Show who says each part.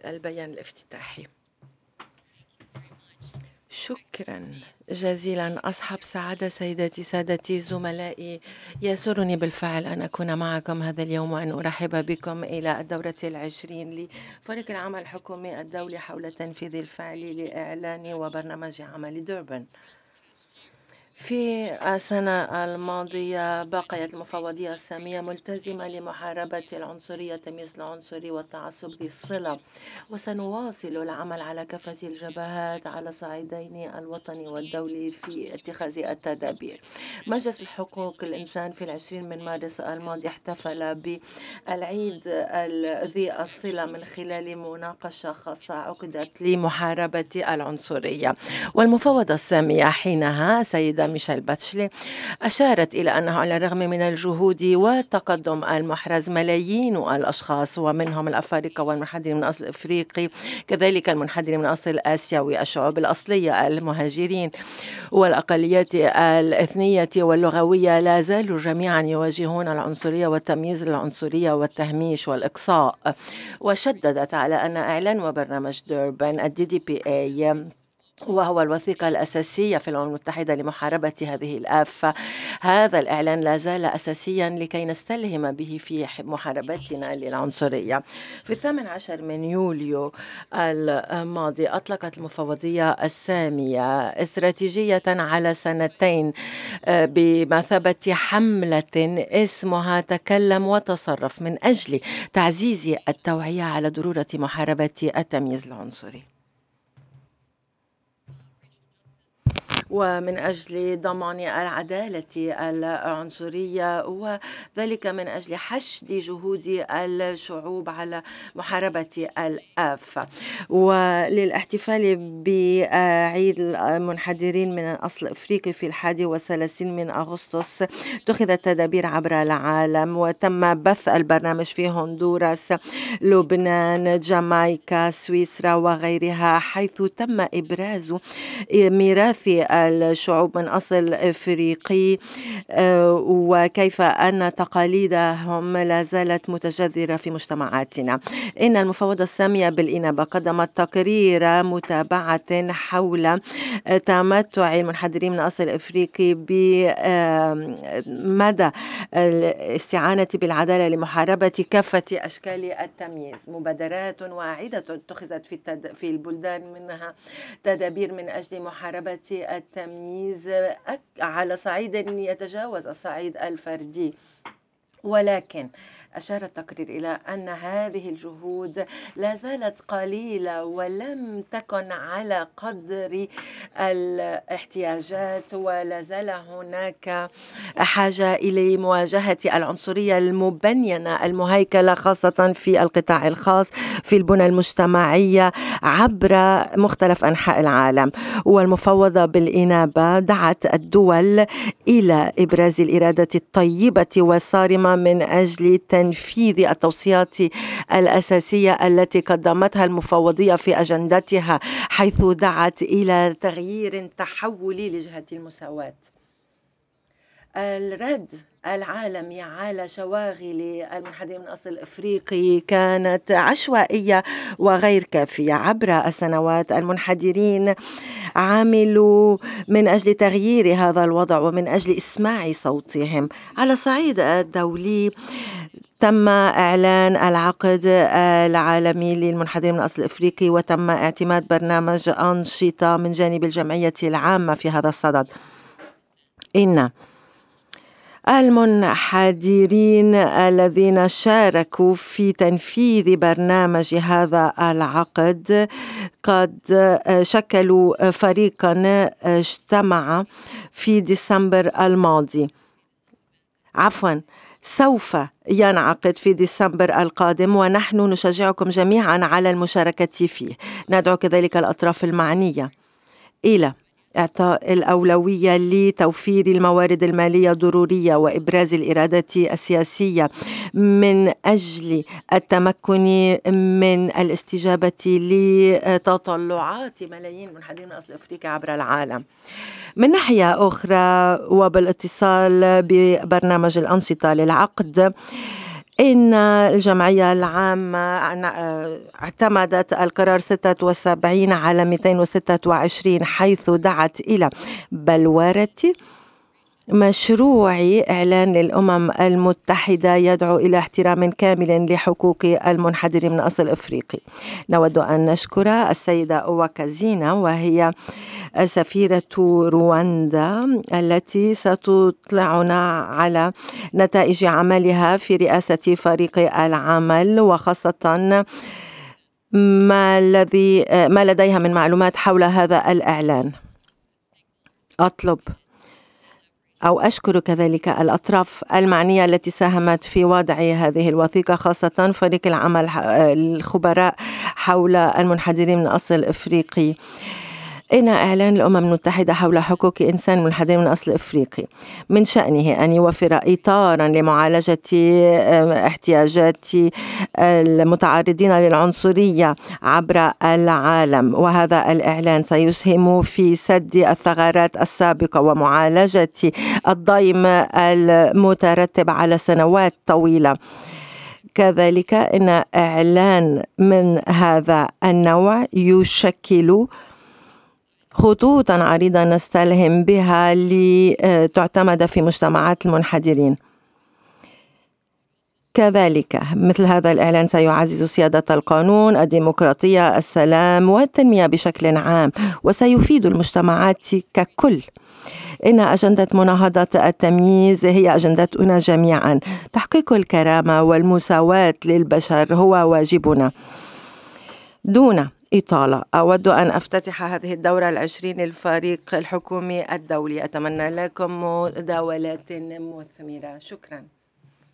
Speaker 1: البيان الافتتاحي. شكرا جزيلا أصحاب سعادة سيداتي سادتي زملائي، يسرني بالفعل أن أكون معكم هذا اليوم وأن أرحب بكم إلى الدورة 20 لفريق العمل الحكومي الدولي حول التنفيذ الفعلي لإعلان وبرنامج عمل دوربن. في السنة الماضية بقيت المفوضية السامية ملتزمة لمحاربة العنصرية التمييز العنصري والتعصب ذي الصلة، وسنواصل العمل على كافة الجبهات على الصعيدين الوطني والدولي في اتخاذ التدابير. مجلس حقوق الإنسان في 20 من مارس الماضي احتفل بالعيد ذي الصلة من خلال مناقشة خاصة عقدت لمحاربة العنصرية، والمفوضة السامية حينها سيدة ميشيل باتشلي أشارت إلى أنه على الرغم من الجهود والتقدم المحرز ملايين الأشخاص ومنهم الأفارقة والمنحدرين من أصل إفريقي كذلك المنحدرين من أصل آسيوي، الشعوب الأصلية، المهاجرين والأقليات الإثنية واللغوية لا زالوا جميعا يواجهون العنصرية والتمييز العنصرية والتهميش والإقصاء. وشددت على أن إعلان وبرنامج دوربن DDPA وهو الوثيقة الأساسية في الأمم المتحدة لمحاربة هذه الآفة، هذا الإعلان لا زال أساسيا لكي نستلهم به في محاربتنا للعنصرية. في 18 من يوليو الماضي أطلقت المفوضية السامية استراتيجية على سنتين بمثابة حملة اسمها تكلم وتصرف من أجل تعزيز التوعية على ضرورة محاربة التمييز العنصري، ومن أجل ضمان العدالة العنصرية، وذلك من أجل حشد جهود الشعوب على محاربة الآفة. وللاحتفال بعيد المنحدرين من الأصل الإفريقي في 31 من أغسطس اتخذت تدابير عبر العالم، وتم بث البرنامج في هندوراس، لبنان، جامايكا، سويسرا وغيرها، حيث تم إبراز ميراث الشعوب من أصل إفريقي وكيف أن تقاليدهم لا زالت متجذرة في مجتمعاتنا. إن المفوضة السامية بالإنابة قدمت تقرير متابعة حول تمتع المنحدرين من أصل إفريقي بمدى الاستعانة بالعدالة لمحاربة كافة أشكال التمييز. مبادرات واعدة اتخذت في البلدان، منها تدابير من أجل محاربة التمييز على صعيد يتجاوز الصعيد الفردي، ولكن أشار التقرير إلى أن هذه الجهود لا زالت قليلة ولم تكن على قدر الاحتياجات، ولا زال هناك حاجة إلى مواجهة العنصرية المبنية المهيكلة خاصة في القطاع الخاص في البنى المجتمعية عبر مختلف أنحاء العالم. والمفوضة بالإنابة دعت الدول إلى إبراز الإرادة الطيبة والصارمة من أجل تنفيذ التوصيات الأساسية التي قدمتها المفوضية في أجندتها، حيث دعت إلى تغيير تحولي لجهة المساواة. الرد العالمي على شواغل المنحدرين من أصل إفريقي كانت عشوائية وغير كافية. عبر السنوات المنحدرين عملوا من أجل تغيير هذا الوضع ومن أجل إسماع صوتهم. على الصعيد الدولي تم إعلان العقد العالمي للمنحدرين من الأصل الإفريقي، وتم اعتماد برنامج أنشطة من جانب الجمعية العامة في هذا الصدد. إن المنحدرين الذين شاركوا في تنفيذ برنامج هذا العقد قد شكلوا فريقا اجتمع في ديسمبر الماضي، سوف ينعقد في ديسمبر القادم، ونحن نشجعكم جميعا على المشاركة فيه. ندعو كذلك الأطراف المعنية إلى إعطاء الأولوية لتوفير الموارد المالية الضرورية وإبراز الإرادة السياسية من أجل التمكن من الاستجابة لتطلعات ملايين منحدرين من أصل أفريقيا عبر العالم. من ناحية أخرى، وبالاتصال ببرنامج الأنشطة للعقد، إن الجمعية العامة اعتمدت القرار 76 على 226 حيث دعت إلى بلورة مشروع إعلان للأمم المتحدة يدعو إلى احترام كامل لحقوق المنحدرين من أصل أفريقي. نود أن نشكر السيدة أوكازينا وهي سفيرة رواندا التي ستطلعنا على نتائج عملها في رئاسة فريق العمل، وخاصة ما لديها من معلومات حول هذا الإعلان. أشكر كذلك الأطراف المعنية التي ساهمت في وضع هذه الوثيقة، خاصة فريق العمل الخبراء حول المنحدرين من أصل أفريقي. إن إعلان الأمم المتحدة حول حقوق إنسان منحدر من أصل أفريقي من شأنه أن يوفر إطارا لمعالجة احتياجات المتعرضين للعنصرية عبر العالم، وهذا الإعلان سيسهم في سد الثغرات السابقة ومعالجة الضيم المترتب على سنوات طويلة. كذلك إن إعلان من هذا النوع يشكل خطوطا عريضة نستلهم بها لتعتمد في مجتمعات المنحدرين. كذلك مثل هذا الإعلان سيعزز سيادة القانون، الديمقراطية، السلام والتنمية بشكل عام، وسيفيد المجتمعات ككل. إن أجندة مناهضة التمييز هي أجندتنا جميعا. تحقيق الكرامة والمساواة للبشر هو واجبنا. دون إطالة أود أن أفتتح هذه الدورة 20 للفريق الحكومي الدولي. أتمنى لكم مداولات مثمرة. شكرا.